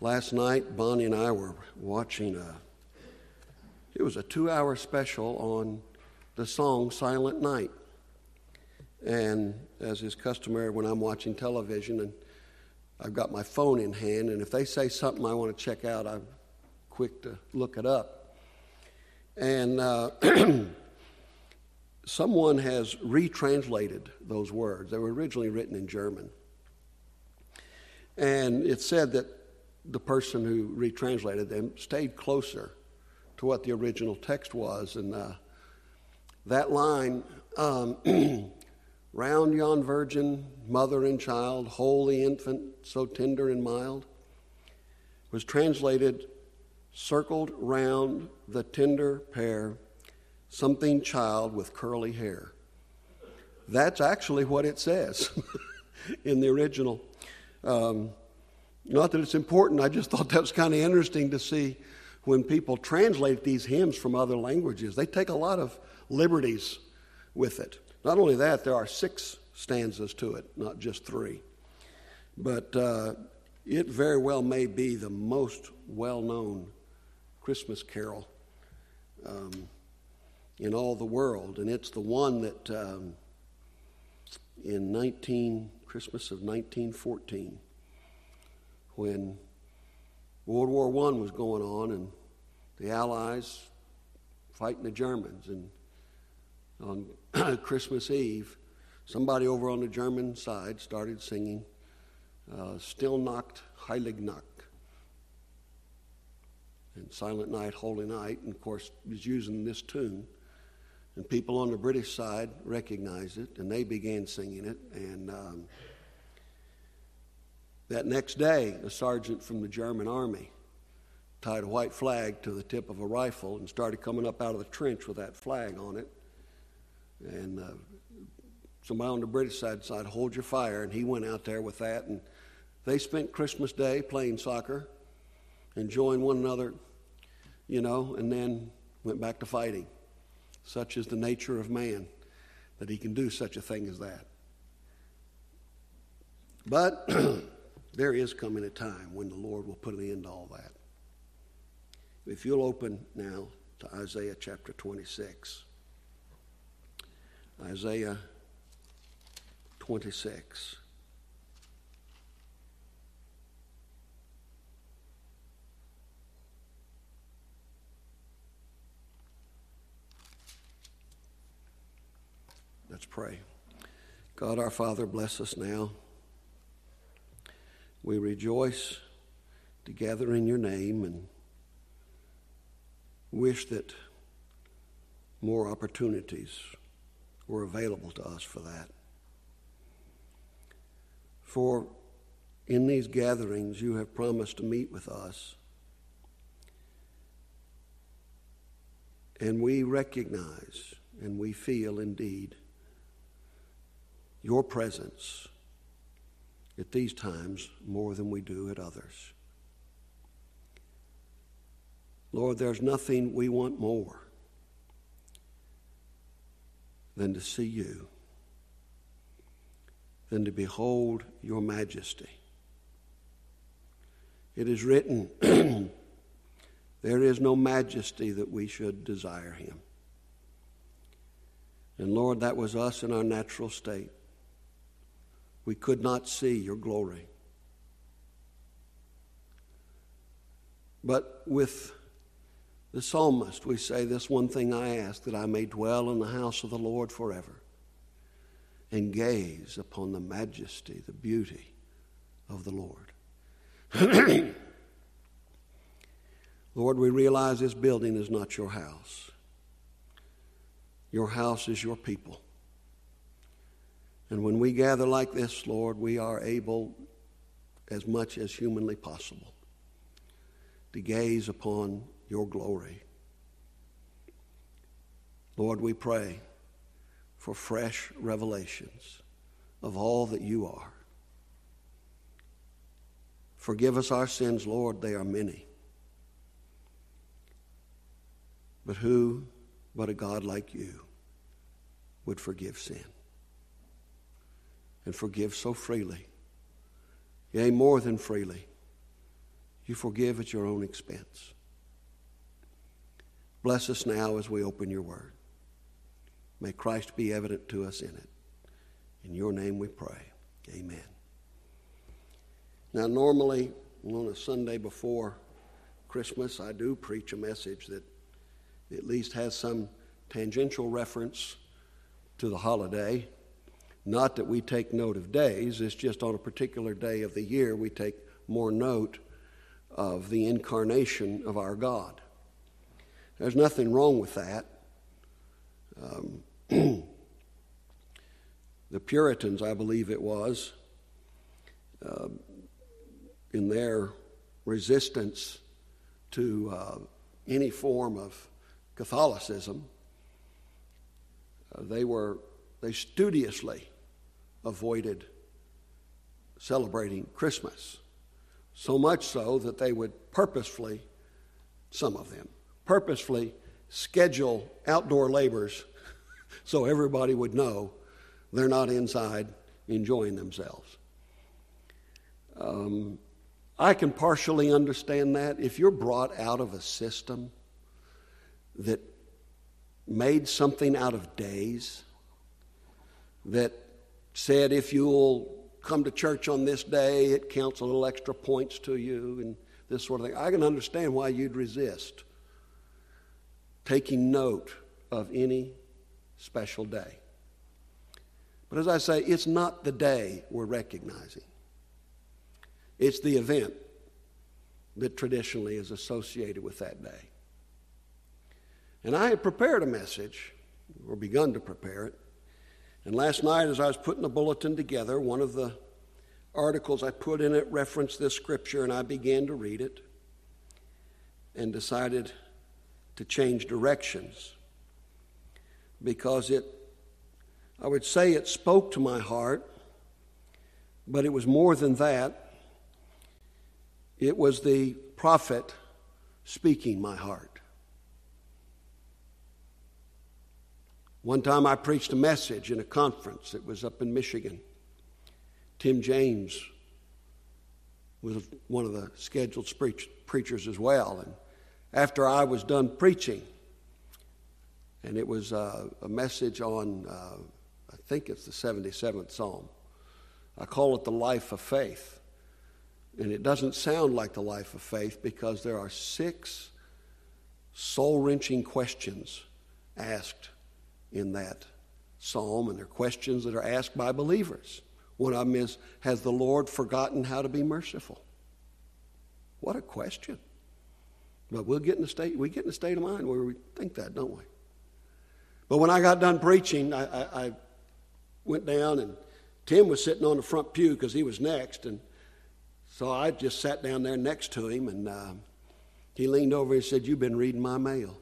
Last night, Bonnie and I were watching it was a 2-hour special on the song Silent Night. And as is customary when I'm watching television and I've got my phone in hand, and if they say something I want to check out, I'm quick to look it up. And someone has retranslated those words. They were originally written in German. And it said that the person who retranslated them stayed closer to what the original text was. And that line, round yon virgin, mother and child, holy infant, so tender and mild, was translated, circled round the tender pair, something child with curly hair. That's actually what it says in the original. Not that it's important, I just thought that was kind of interesting to see when people translate these hymns from other languages. They take a lot of liberties with it. Not only that, there are 6 stanzas to it, not just 3. But it very well may be the most well-known Christmas carol in all the world. And it's the one that in Christmas of 1914, when World War I was going on and the Allies fighting the Germans, and on Christmas Eve, somebody over on the German side started singing Stille Nacht, Heilige Nacht, and Silent Night, Holy Night, and of course was using this tune. And people on the British side recognized it, and they began singing it. And that next day, a sergeant from the German army tied a white flag to the tip of a rifle and started coming up out of the trench with that flag on it. And somebody on the British side decided, hold your fire, and he went out there with that. And they spent Christmas Day playing soccer, enjoying one another, and then went back to fighting. Such is the nature of man, that he can do such a thing as that. But there is coming a time when the Lord will put an end to all that. If you'll open now to Isaiah chapter 26. Isaiah 26. Let's pray. God our Father, bless us now. We rejoice to gather in your name and wish that more opportunities were available to us for that. For in these gatherings you have promised to meet with us, and we recognize and we feel indeed your presence at these times more than we do at others. Lord, there's nothing we want more than to see you, than to behold your majesty. It is written, there is no majesty that we should desire him. And Lord, that was us in our natural state. We could not see your glory. But with the psalmist, we say, this one thing I ask, that I may dwell in the house of the Lord forever and gaze upon the majesty, the beauty of the Lord. Lord, we realize this building is not your house. Your house is your people. And when we gather like this, Lord, we are able, as much as humanly possible, to gaze upon your glory. Lord, we pray for fresh revelations of all that you are. Forgive us our sins, Lord, they are many. But who but a God like you would forgive sin? And forgive so freely, yea, more than freely, you forgive at your own expense. Bless us now as we open your word. May Christ be evident to us in it. In your name we pray. Amen. Now, normally on a Sunday before Christmas, I do preach a message that at least has some tangential reference to the holiday. Not that we take note of days, it's just on a particular day of the year we take more note of the incarnation of our God. There's nothing wrong with that. The Puritans, I believe it was, in their resistance to any form of Catholicism, they studiously avoided celebrating Christmas. So much so that they would some of them purposefully schedule outdoor labors so everybody would know they're not inside enjoying themselves. I can partially understand that. If you're brought out of a system that made something out of days, that said if you'll come to church on this day, it counts a little extra points to you and this sort of thing, I can understand why you'd resist taking note of any special day. But as I say, it's not the day we're recognizing. It's the event that traditionally is associated with that day. And I had prepared a message, or begun to prepare it. And last night, as I was putting the bulletin together, one of the articles I put in it referenced this scripture, and I began to read it and decided to change directions because I would say it spoke to my heart, but it was more than that. It was the prophet speaking my heart. One time I preached a message in a conference. It was up in Michigan. Tim James was one of the scheduled preachers as well. And after I was done preaching, and it was a message on, I think it's the 77th Psalm. I call it the life of faith. And it doesn't sound like the life of faith because there are 6 soul-wrenching questions asked in that psalm, and they're questions that are asked by believers. One of them is, has the Lord forgotten how to be merciful? What a question. But we get in a state of mind where we think that, don't we? But when I got done preaching, I went down, and Tim was sitting on the front pew because he was next, and so I just sat down there next to him, and he leaned over and said, "You've been reading my mail."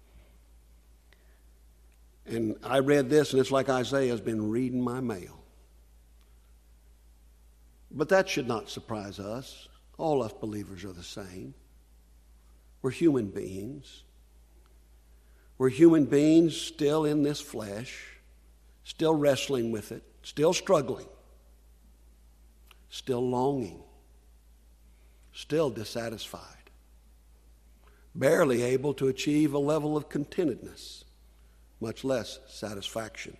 And I read this, and it's like Isaiah's been reading my mail. But that should not surprise us. All us believers are the same. We're human beings. We're human beings still in this flesh, still wrestling with it, still struggling, still longing, still dissatisfied, barely able to achieve a level of contentedness, much less satisfaction.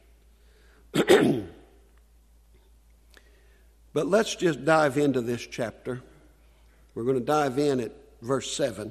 But let's just dive into this chapter. We're going to dive in at verse 7.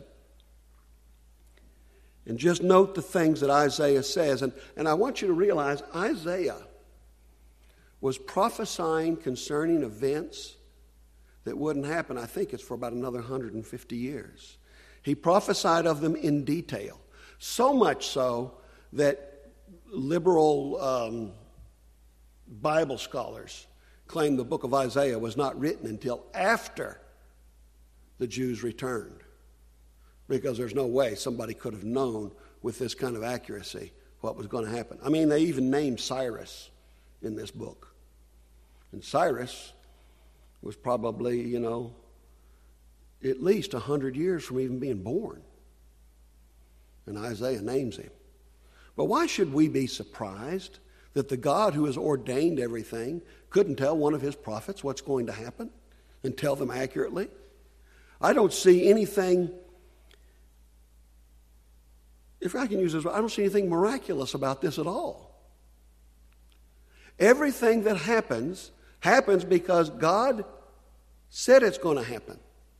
And just note the things that Isaiah says. And I want you to realize Isaiah was prophesying concerning events that wouldn't happen. I think it's for about another 150 years. He prophesied of them in detail. So much so that liberal Bible scholars claim the book of Isaiah was not written until after the Jews returned, because there's no way somebody could have known with this kind of accuracy what was going to happen. I mean, they even named Cyrus in this book. And Cyrus was probably, at least 100 years from even being born. And Isaiah names him. But why should we be surprised that the God who has ordained everything couldn't tell one of his prophets what's going to happen and tell them accurately? I don't see anything, if I can use this, I don't see anything miraculous about this at all. Everything that happens because God said it's going to happen.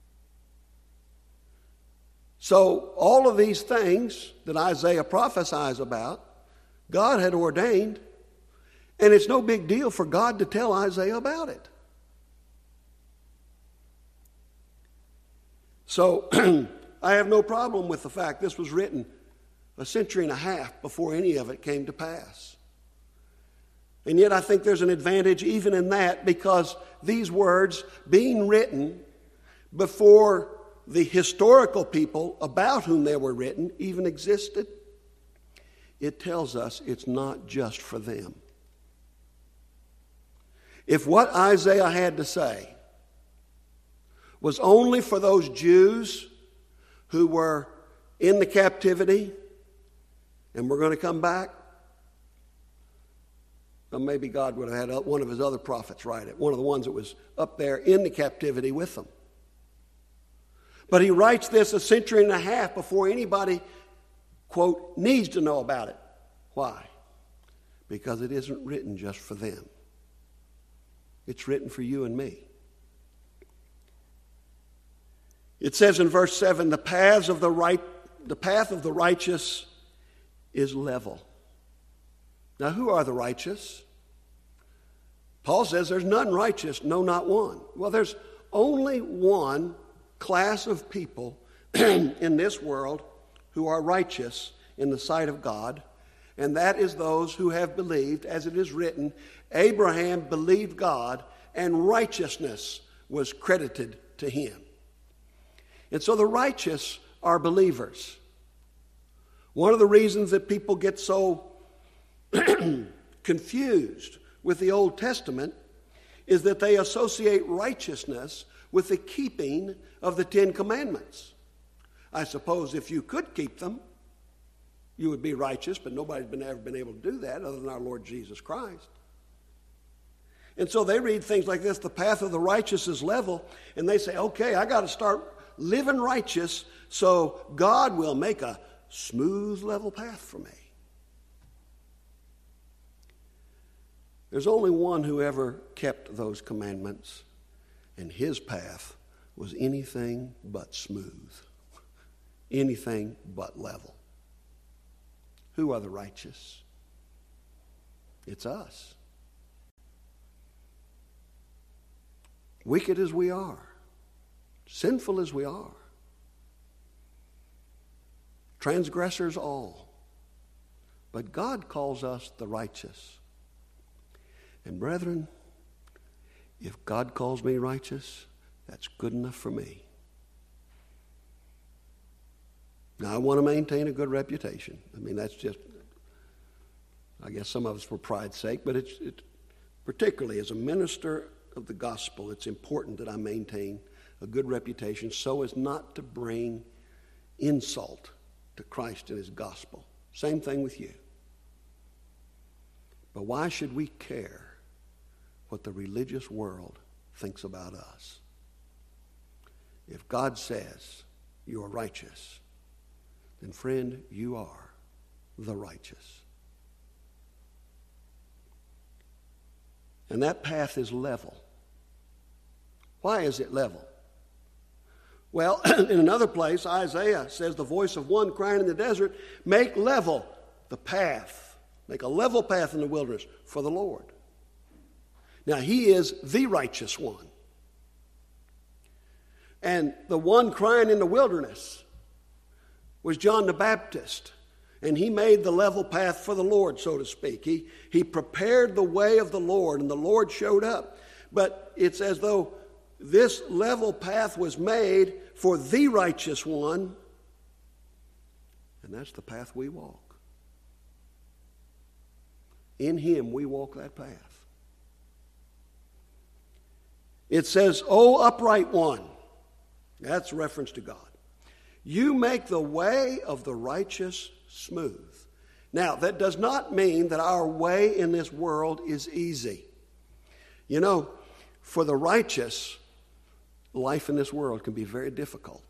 So all of these things that Isaiah prophesies about, God had ordained, and it's no big deal for God to tell Isaiah about it. So I have no problem with the fact this was written a century and a half before any of it came to pass. And yet I think there's an advantage even in that, because these words being written before the historical people about whom they were written even existed, it tells us it's not just for them. If what Isaiah had to say was only for those Jews who were in the captivity and were going to come back, well, maybe God would have had one of his other prophets write it, one of the ones that was up there in the captivity with them. But he writes this a century and a half before anybody, quote, needs to know about it. Why? Because it isn't written just for them. It's written for you and me. It says in verse 7, the path of the righteous is level. Now, who are the righteous? Paul says there's none righteous, no, not one. Well, there's only one class of people in this world who are righteous in the sight of God, and that is those who have believed, as it is written, Abraham believed God, and righteousness was credited to him. And so the righteous are believers. One of the reasons that people get so confused with the Old Testament is that they associate righteousness with the keeping of the Ten Commandments. I suppose if you could keep them, you would be righteous, but nobody's ever been able to do that other than our Lord Jesus Christ. And so they read things like this, the path of the righteous is level, and they say, okay, I got to start living righteous so God will make a smooth, level path for me. There's only one who ever kept those commandments, and his path was anything but smooth, anything but level. Who are the righteous? It's us. Wicked as we are, sinful as we are, transgressors all, but God calls us the righteous. And brethren, if God calls me righteous, that's good enough for me. Now, I want to maintain a good reputation. I mean, that's just, I guess some of us for pride's sake, but it's particularly as a minister of the gospel, it's important that I maintain a good reputation so as not to bring insult to Christ and his gospel. Same thing with you. But why should we care what the religious world thinks about us? If God says you are righteous, then friend, you are the righteous. And that path is level. Why is it level? Well, in another place, Isaiah says the voice of one crying in the desert, make level the path. Make a level path in the wilderness for the Lord. Now, he is the righteous one. And the one crying in the wilderness was John the Baptist. And he made the level path for the Lord, so to speak. He prepared the way of the Lord, and the Lord showed up. But it's as though this level path was made for the righteous one, and that's the path we walk. In him we walk that path. It says, O upright one. That's a reference to God. You make the way of the righteous smooth. Now, that does not mean that our way in this world is easy. You know, for the righteous, life in this world can be very difficult.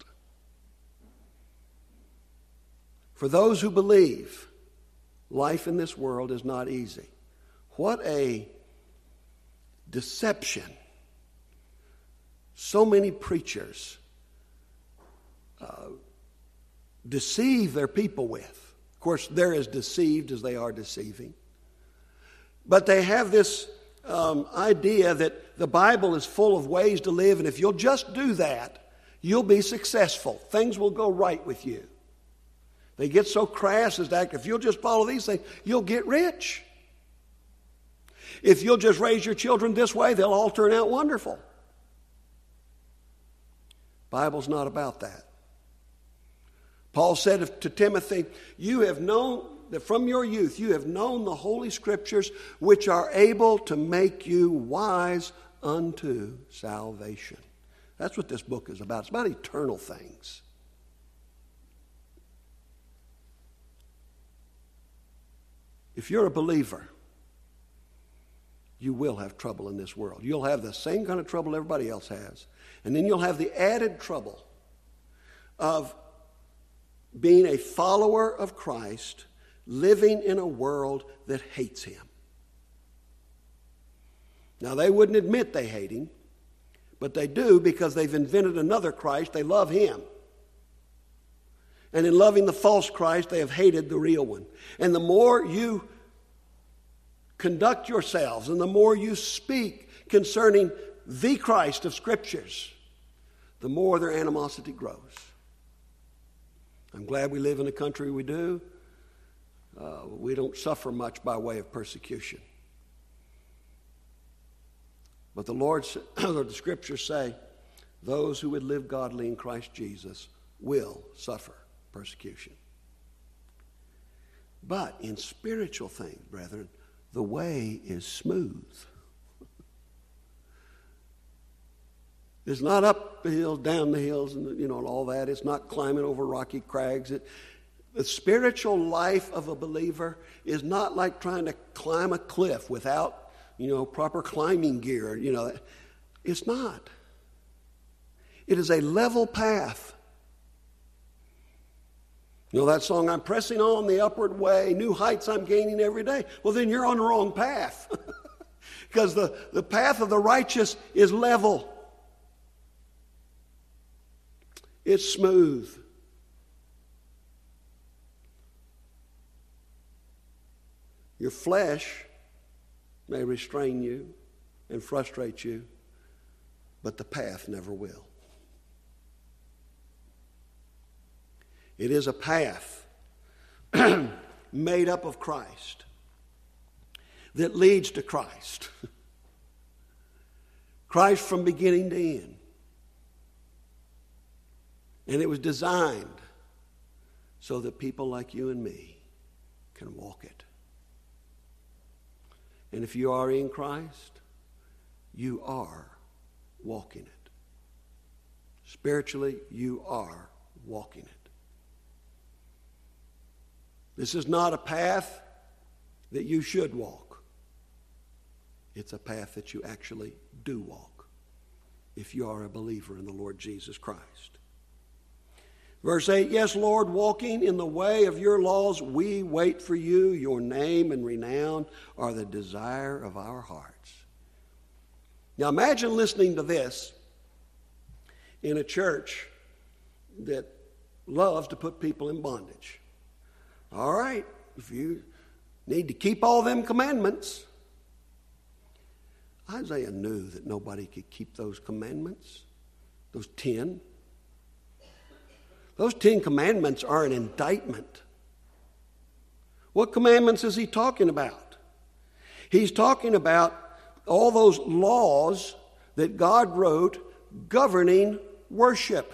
For those who believe, life in this world is not easy. What a deception so many preachers deceive their people with. Of course, they're as deceived as they are deceiving. But they have this idea that the Bible is full of ways to live, and if you'll just do that, you'll be successful. Things will go right with you. They get so crass as that if you'll just follow these things, you'll get rich. If you'll just raise your children this way, they'll all turn out wonderful. Bible's not about that. Paul said to Timothy, you have known that from your youth you have known the Holy Scriptures, which are able to make you wise unto salvation. That's what this book is about. It's about eternal things. If you're a believer, you will have trouble in this world. You'll have the same kind of trouble everybody else has. And then you'll have the added trouble of being a follower of Christ, living in a world that hates him. Now, they wouldn't admit they hate him, but they do because they've invented another Christ. They love him. And in loving the false Christ, they have hated the real one. And the more you conduct yourselves and the more you speak concerning the Christ of Scriptures, the more their animosity grows. I'm glad we live in the country we do. We don't suffer much by way of persecution. But the Scriptures say, those who would live godly in Christ Jesus will suffer persecution. But in spiritual things, brethren, the way is smooth. It's not up the hills, down the hills, and all that. It's not climbing over rocky crags. The spiritual life of a believer is not like trying to climb a cliff without, proper climbing gear. It's not. It is a level path. That song, I'm pressing on the upward way, new heights I'm gaining every day. Well, then you're on the wrong path. Because the path of the righteous is level. It's smooth. Your flesh may restrain you and frustrate you, but the path never will. It is a path made up of Christ that leads to Christ. Christ from beginning to end. And it was designed so that people like you and me can walk it. And if you are in Christ, you are walking it. Spiritually, you are walking it. This is not a path that you should walk. It's a path that you actually do walk if you are a believer in the Lord Jesus Christ. Verse 8, yes, Lord, walking in the way of your laws, we wait for you. Your name and renown are the desire of our hearts. Now imagine listening to this in a church that loves to put people in bondage. All right, if you need to keep all them commandments. Isaiah knew that nobody could keep those commandments, those 10. Those 10 commandments are an indictment. What commandments is he talking about? He's talking about all those laws that God wrote governing worship.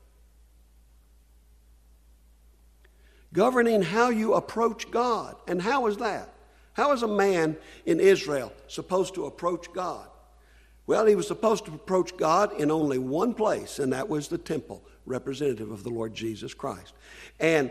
Governing how you approach God. And how is that? How is a man in Israel supposed to approach God? Well, he was supposed to approach God in only one place, and that was the temple, representative of the Lord Jesus Christ. And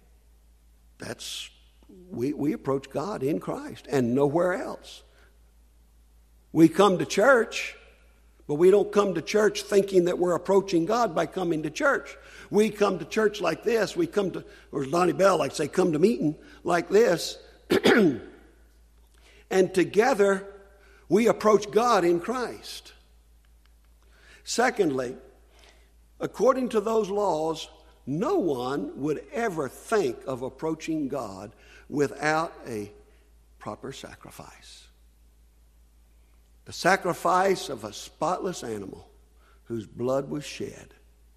we approach God in Christ and nowhere else. We come to church, But we don't come to church thinking that we're approaching God by coming to church. We come to church like this. We come to, or Donnie Bell likes to say, come to meeting like this. And together we approach God in Christ. Secondly, according to those laws, no one would ever think of approaching God without a proper sacrifice. The sacrifice of a spotless animal whose blood was shed.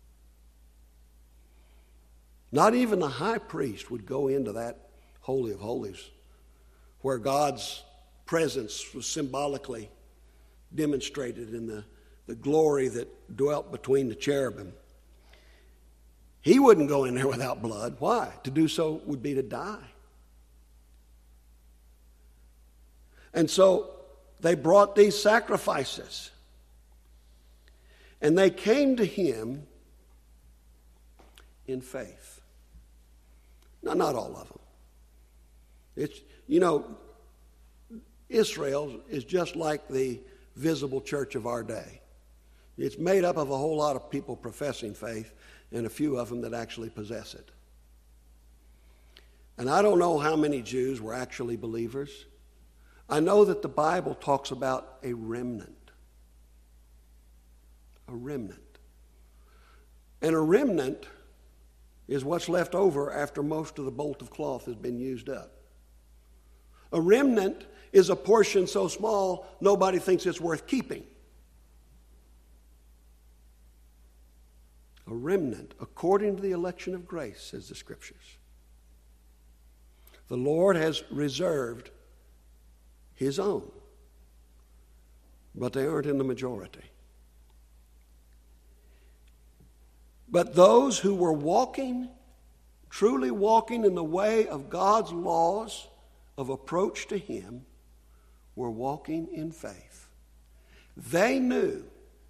Not even the high priest would go into that Holy of Holies where God's presence was symbolically demonstrated in the glory that dwelt between the cherubim. He wouldn't go in there without blood. Why? To do so would be to die. And so they brought these sacrifices. And they came to him in faith. Now, not all of them. It's, Israel is just like the visible church of our day. It's made up of a whole lot of people professing faith and a few of them that actually possess it. And I don't know how many Jews were actually believers. I know that the Bible talks about a remnant. A remnant. And a remnant is what's left over after most of the bolt of cloth has been used up. A remnant is a portion so small nobody thinks it's worth keeping. A remnant, according to the election of grace, says the Scriptures. The Lord has reserved his own, but they aren't in the majority. But those who were walking, truly walking in the way of God's laws of approach to him, were walking in faith. They knew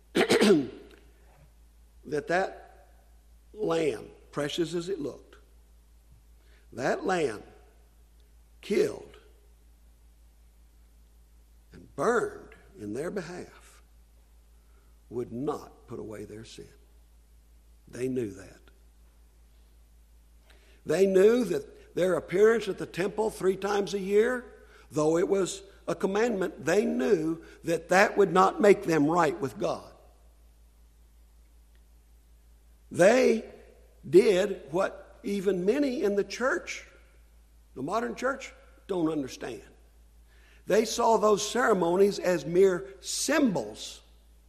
that lamb, precious as it looked, that lamb killed and burned in their behalf would not put away their sin. They knew that. They knew that their appearance at the temple 3 times a year, though it was a commandment, they knew that that would not make them right with God. They did what even many in the church, the modern church, don't understand. They saw those ceremonies as mere symbols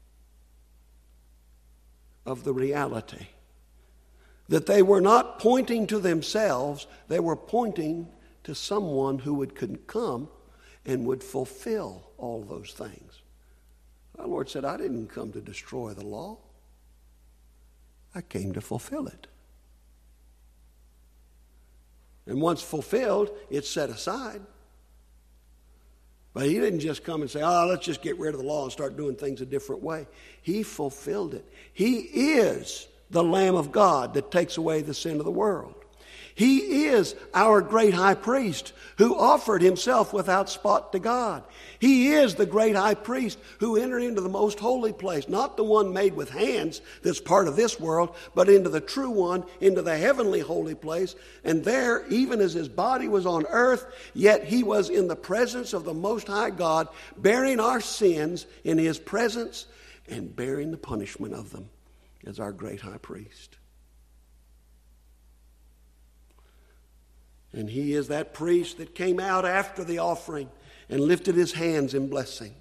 of the reality. That they were not pointing to themselves, they were pointing to someone who would come and would fulfill all those things. Our Lord said, I didn't come to destroy the law. I came to fulfill it. And once fulfilled, it's set aside. But he didn't just come and say, let's just get rid of the law and start doing things a different way. He fulfilled it. He is the Lamb of God that takes away the sin of the world. He is our great high priest who offered himself without spot to God. He is the great high priest who entered into the most holy place, not the one made with hands that's part of this world, but into the true one, into the heavenly holy place. And there, even as his body was on earth, yet he was in the presence of the Most High God, bearing our sins in his presence and bearing the punishment of them as our great high priest. And he is that priest that came out after the offering and lifted his hands in blessing.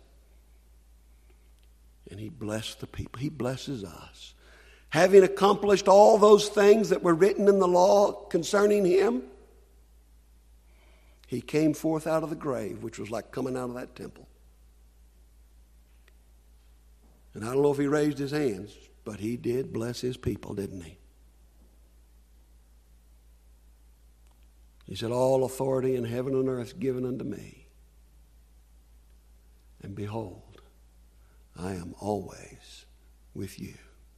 And he blessed the people. He blesses us. Having accomplished all those things that were written in the law concerning him, he came forth out of the grave, which was like coming out of that temple. And I don't know if he raised his hands, but he did bless his people, didn't he? He said, all authority in heaven and earth given unto me. And behold, I am always with you.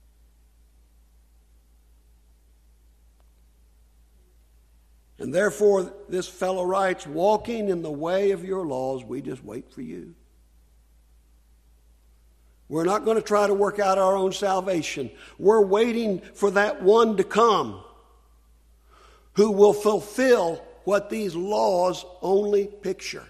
And therefore, this fellow writes, walking in the way of your laws, we just wait for you. We're not going to try to work out our own salvation. We're waiting for that one to come who will fulfill what these laws only picture.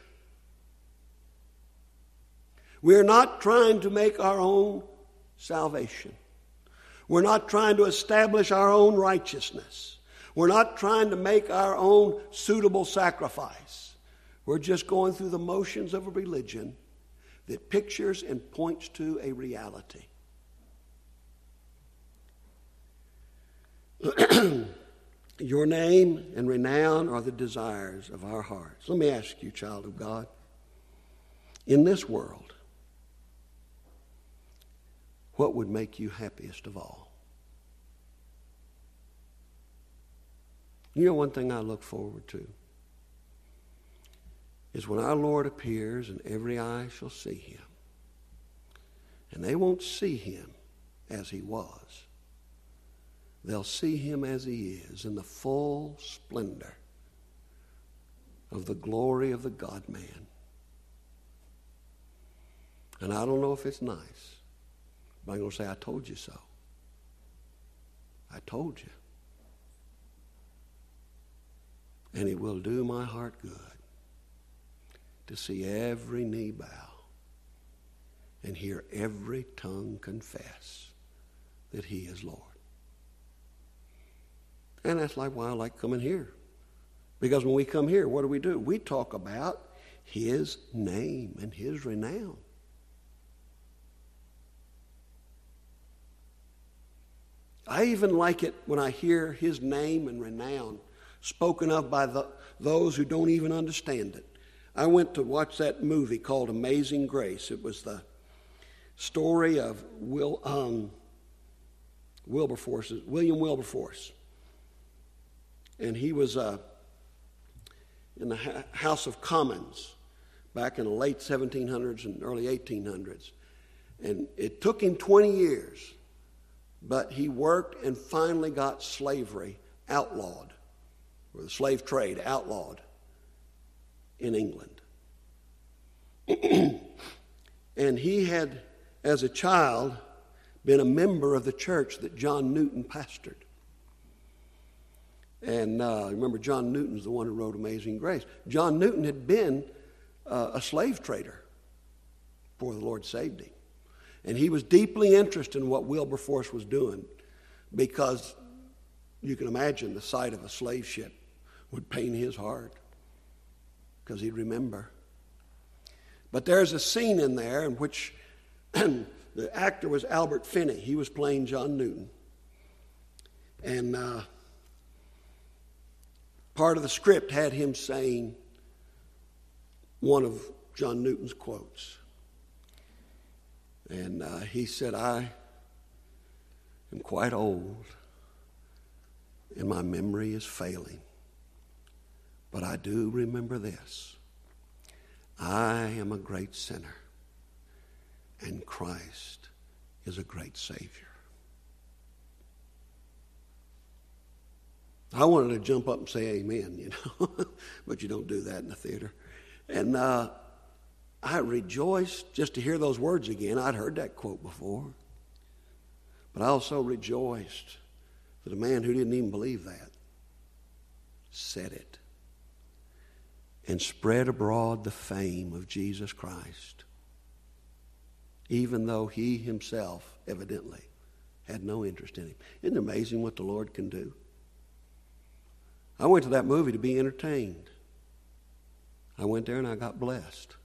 We're not trying to make our own salvation. We're not trying to establish our own righteousness. We're not trying to make our own suitable sacrifice. We're just going through the motions of a religion that pictures and points to a reality. Your name and renown are the desires of our hearts. Let me ask you, child of God, in this world, what would make you happiest of all? You know, one thing I look forward to is when our Lord appears and every eye shall see him. And they won't see him as he was. They'll see him as he is in the full splendor of the glory of the God-man. And I don't know if it's nice, but I'm going to say, I told you so. I told you. And it will do my heart good to see every knee bow and hear every tongue confess that he is Lord. And that's like why I like coming here. Because when we come here, what do? We talk about his name and his renown. I even like it when I hear his name and renown spoken of by those who don't even understand it. I went to watch that movie called Amazing Grace. It was the story of William Wilberforce. And he was in the House of Commons back in the late 1700s and early 1800s. And it took him 20 years, but he worked and finally got slavery outlawed, or the slave trade outlawed in England. And he had, as a child, been a member of the church that John Newton pastored. And remember, John Newton's the one who wrote Amazing Grace. John Newton had been a slave trader before the Lord saved him. And he was deeply interested in what Wilberforce was doing, because you can imagine the sight of a slave ship would pain his heart, because he'd remember. But there's a scene in there in which the actor was Albert Finney. He was playing John Newton. And part of the script had him saying one of John Newton's quotes. And he said, I am quite old, and my memory is failing. But I do remember this. I am a great sinner, and Christ is a great Savior. I wanted to jump up and say amen, you know, but you don't do that in the theater. And I rejoiced just to hear those words again. I'd heard that quote before. But I also rejoiced that a man who didn't even believe that said it and spread abroad the fame of Jesus Christ, even though he himself evidently had no interest in him. Isn't it amazing what the Lord can do? I went to that movie to be entertained. I went there and I got blessed.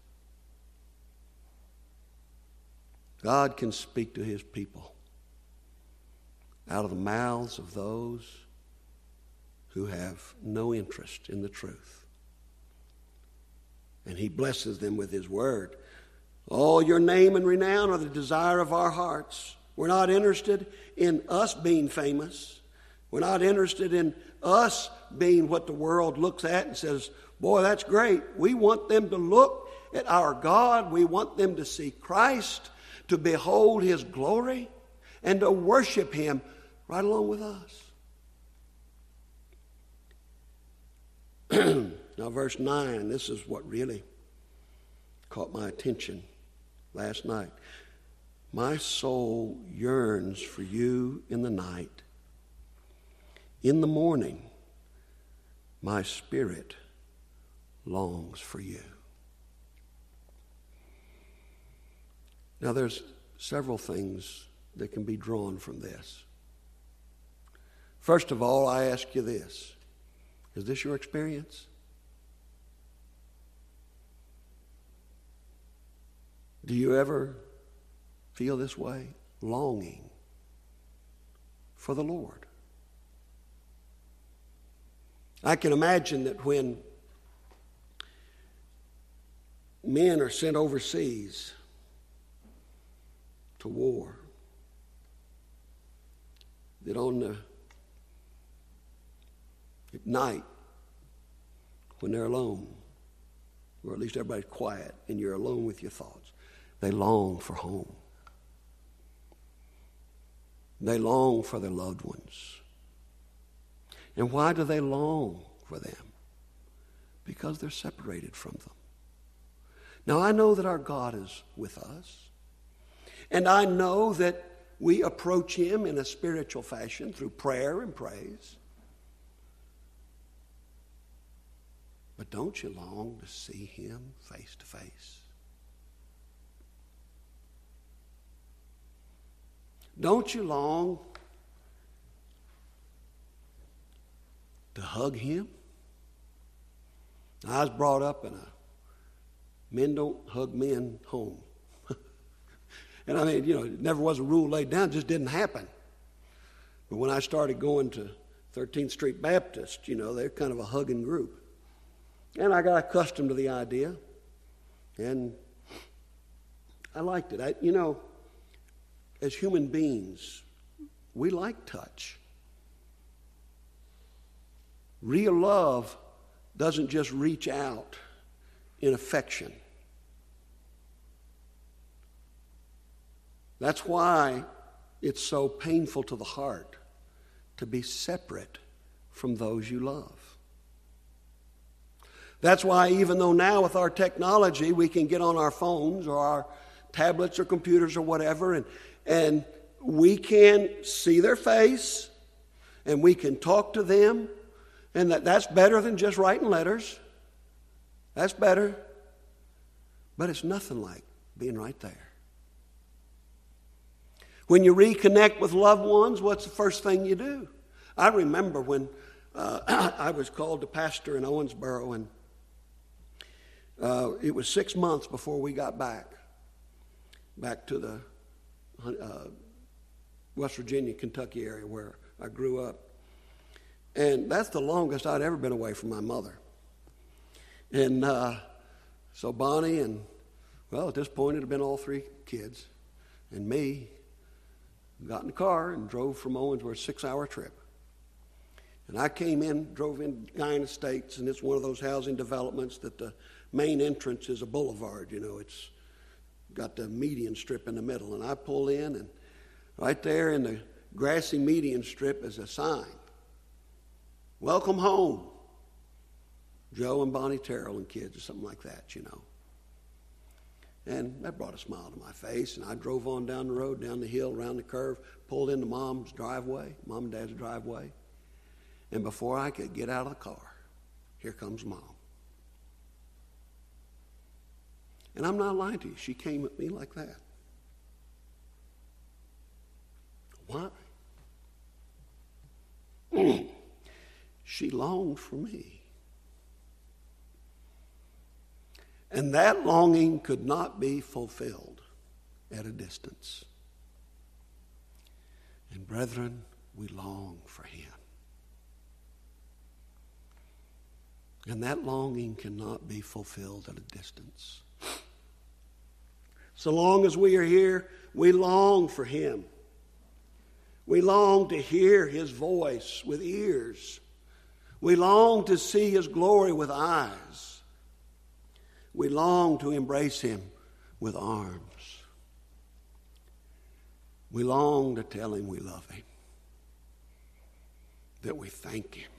God can speak to his people out of the mouths of those who have no interest in the truth. And he blesses them with his word. Oh, your name and renown are the desire of our hearts. We're not interested in us being famous. We're not interested in us being what the world looks at and says, boy, that's great. We want them to look at our God. We want them to see Christ, to behold his glory, and to worship him right along with us. Now, verse 9, this is what really caught my attention last night. My soul yearns for you in the night. In the morning, my spirit longs for you. Now, there's several things that can be drawn from this. First of all, I ask you this. Is this your experience? Do you ever feel this way? Longing for the Lord. I can imagine that when men are sent overseas to war, that at night, when they're alone, or at least everybody's quiet and you're alone with your thoughts, they long for home. They long for their loved ones. And why do they long for them? Because they're separated from them. Now, I know that our God is with us. And I know that we approach Him in a spiritual fashion through prayer and praise. But don't you long to see Him face to face? Don't you long to hug Him? I was brought up in a men don't hug men home. And I mean, it never was a rule laid down, it just didn't happen. But when I started going to 13th Street Baptist, they're kind of a hugging group. And I got accustomed to the idea. And I liked it. As human beings, we like touch. Real love doesn't just reach out in affection. That's why it's so painful to the heart to be separate from those you love. That's why even though now with our technology we can get on our phones or our tablets or computers or whatever and we can see their face and we can talk to them, and that's better than just writing letters. That's better. But it's nothing like being right there. When you reconnect with loved ones, what's the first thing you do? I remember when I was called to pastor in Owensboro, and it was 6 months before we got back to the West Virginia, Kentucky area where I grew up. And that's the longest I'd ever been away from my mother. And so Bonnie and, at this point it had been all 3 kids and me, got in the car and drove from Owensboro, a 6-hour trip. And I drove in Guyan Estates, and it's one of those housing developments that the main entrance is a boulevard. It's got the median strip in the middle. And I pull in, and right there in the grassy median strip is a sign. Welcome home, Joe and Bonnie Terrell and kids, or something like that, And that brought a smile to my face, and I drove on down the road, down the hill, around the curve, pulled into mom and dad's driveway. And before I could get out of the car, here comes Mom. And I'm not lying to you, she came at me like that. Why? She longed for me. And that longing could not be fulfilled at a distance. And brethren, we long for Him. And that longing cannot be fulfilled at a distance. So long as we are here, we long for Him. We long to hear His voice with ears. We long to see His glory with eyes. We long to embrace Him with arms. We long to tell Him we love Him, that we thank Him.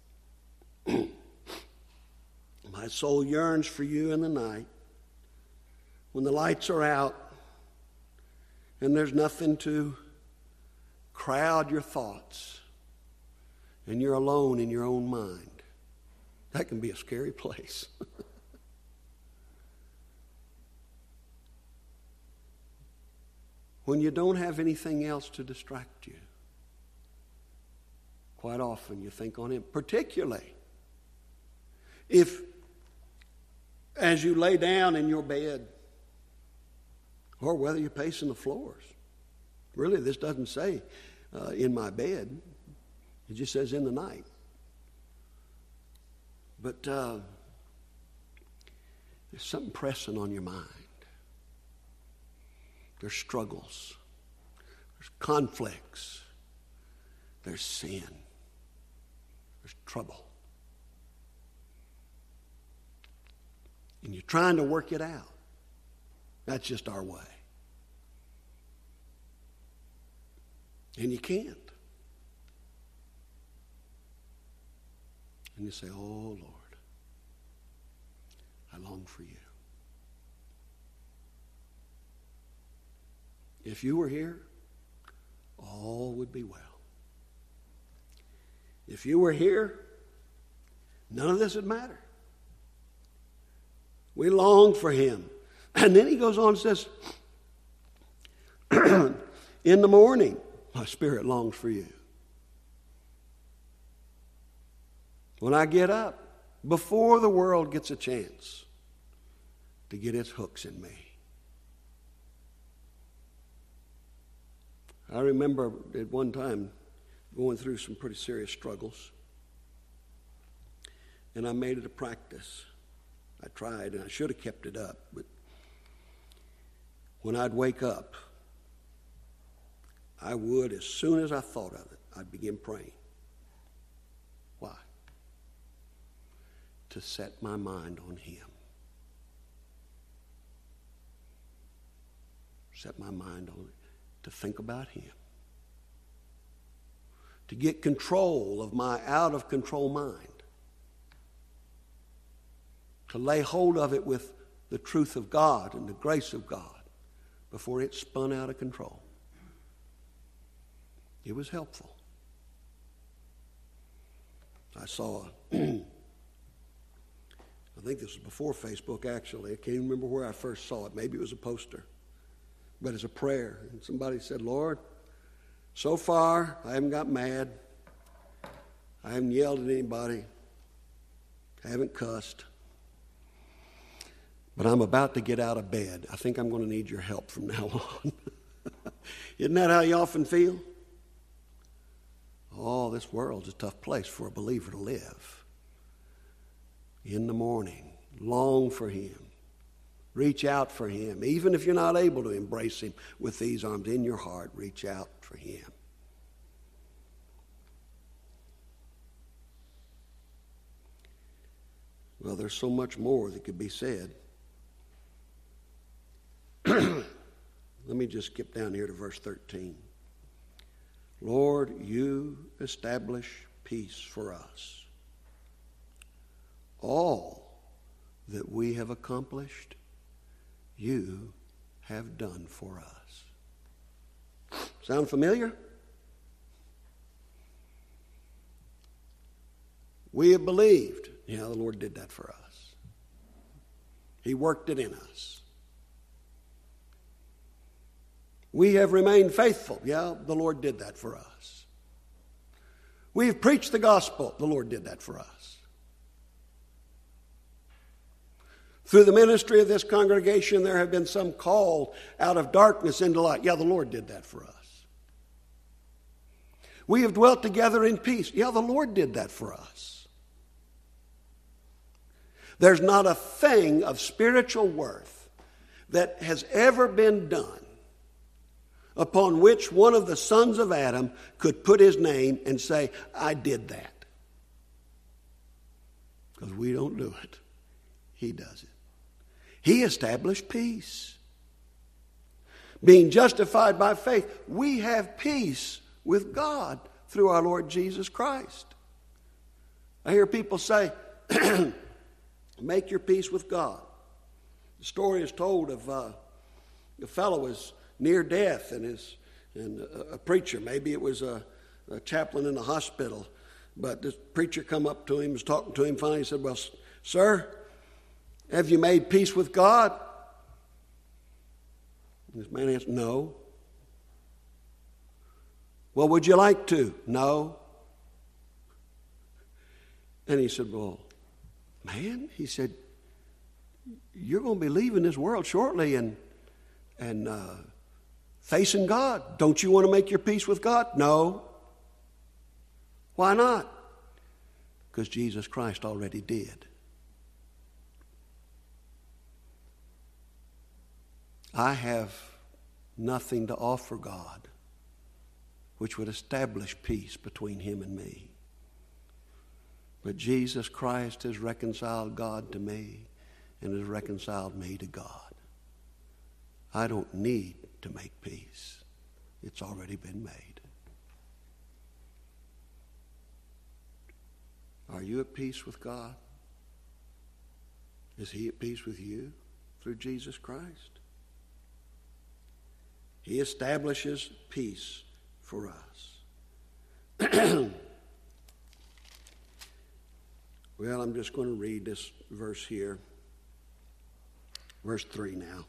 My soul yearns for you in the night. when the lights are out and there's nothing to crowd your thoughts and you're alone in your own mind. That can be a scary place. When you don't have anything else to distract you, quite often you think on Him. Particularly if, as you lay down in your bed, or whether you're pacing the floors. Really, this doesn't say in my bed. It just says in the night. But there's something pressing on your mind. There's struggles. There's conflicts. There's sin. There's trouble. And you're trying to work it out. That's just our way. And you can't. And you say, oh, Lord, I long for you. If you were here, all would be well. If you were here, none of this would matter. We long for Him. And then He goes on and says, in the morning, my spirit longs for you. When I get up, before the world gets a chance to get its hooks in me. I remember at one time going through some pretty serious struggles. And I made it a practice. I tried, and I should have kept it up. But when I'd wake up, I would, as soon as I thought of it, I'd begin praying. Why? To set my mind on Him. Set my mind on it. To think about Him. To get control of my out-of-control mind. To lay hold of it with the truth of God and the grace of God before it spun out of control. It was helpful. I saw, I think this was before Facebook actually. I can't even remember where I first saw it. Maybe it was a poster. But it's a prayer. And somebody said, Lord, so far I haven't got mad. I haven't yelled at anybody. I haven't cussed. But I'm about to get out of bed. I think I'm going to need your help from now on. Isn't that how you often feel? Oh, this world's a tough place for a believer to live. In the morning, long for Him. Reach out for Him. Even if you're not able to embrace Him with these arms in your heart, reach out for Him. Well, there's so much more that could be said. Let me just skip down here to verse 13. Lord, you establish peace for us. All that we have accomplished, you have done for us. Sound familiar? We have believed. Yeah, the Lord did that for us. He worked it in us. We have remained faithful. Yeah, the Lord did that for us. We have preached the gospel. The Lord did that for us. Through the ministry of this congregation, there have been some called out of darkness into light. Yeah, the Lord did that for us. We have dwelt together in peace. Yeah, the Lord did that for us. There's not a thing of spiritual worth that has ever been done upon which one of the sons of Adam could put his name and say, I did that. Because we don't do it. He does it. He established peace. Being justified by faith, we have peace with God through our Lord Jesus Christ. I hear people say, make your peace with God. The story is told of a fellow was near death, and a preacher, maybe it was a chaplain in the hospital, but this preacher come up to him, was talking to him. Finally, he said, "Well, sir, have you made peace with God?" And this man answered, "No." "Well, would you like to?" "No." And he said, "Well, man," he said, "you're going to be leaving this world shortly and facing God. Don't you want to make your peace with God?" "No." "Why not?" "Because Jesus Christ already did." I have nothing to offer God which would establish peace between him and me. But Jesus Christ has reconciled God to me and has reconciled me to God. I don't need to make peace. It's already been made. Are you at peace with God? Is he at peace with you through Jesus Christ? He establishes peace for us. Well, I'm just going to read this verse here. Verse 3 now.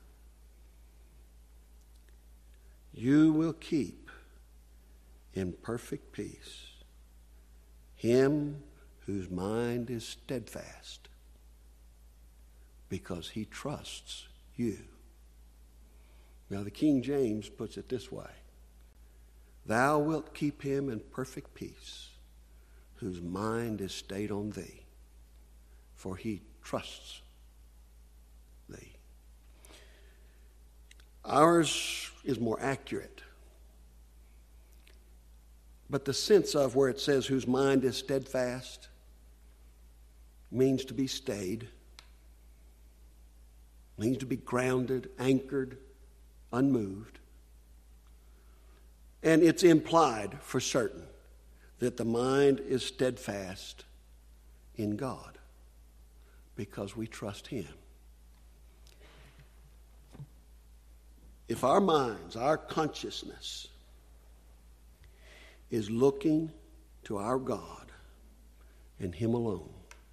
You will keep in perfect peace him whose mind is steadfast, because he trusts you. Now, the King James puts it this way: Thou wilt keep him in perfect peace, whose mind is stayed on thee, for he trusts thee. Ours is more accurate. But the sense of where it says whose mind is steadfast means to be stayed, means to be grounded, anchored, unmoved. And it's implied for certain that the mind is steadfast in God because we trust him. If our minds, our consciousness is looking to our God and him alone,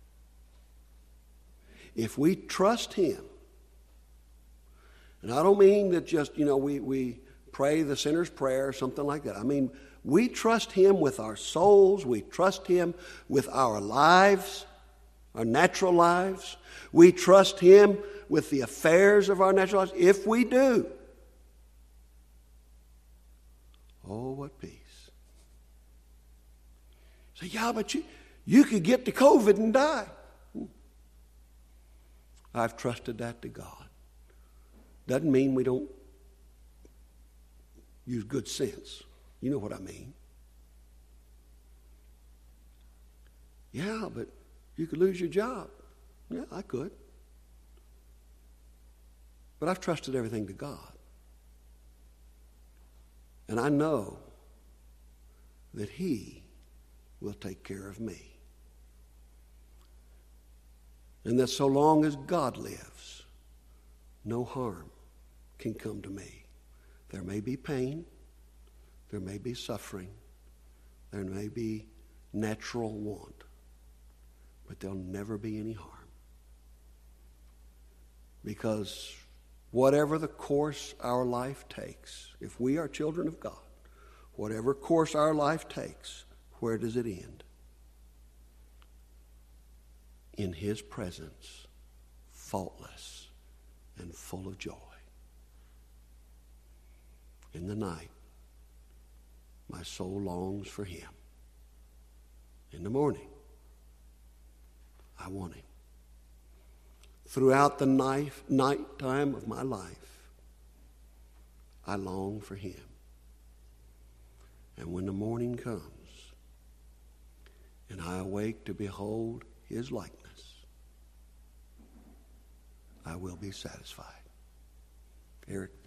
if we trust him, and I don't mean that just, we pray the sinner's prayer or something like that. I mean, we trust him with our souls. We trust him with our lives, our natural lives. We trust him with the affairs of our natural lives. If we do, oh, what peace. So, yeah, but you could get to COVID and die. I've trusted that to God. Doesn't mean we don't use good sense. You know what I mean. Yeah, but you could lose your job. Yeah, I could. But I've trusted everything to God. And I know that he will take care of me. And that so long as God lives, no harm can come to me. There may be pain, there may be suffering, there may be natural want, but there'll never be any harm. Because whatever the course our life takes, if we are children of God, whatever course our life takes, where does it end? In his presence, faultless and full of joy. In the night, my soul longs for him. In the morning, I want him. Throughout the night time of my life, I long for him. And when the morning comes, and I awake to behold his likeness, I will be satisfied. Eric.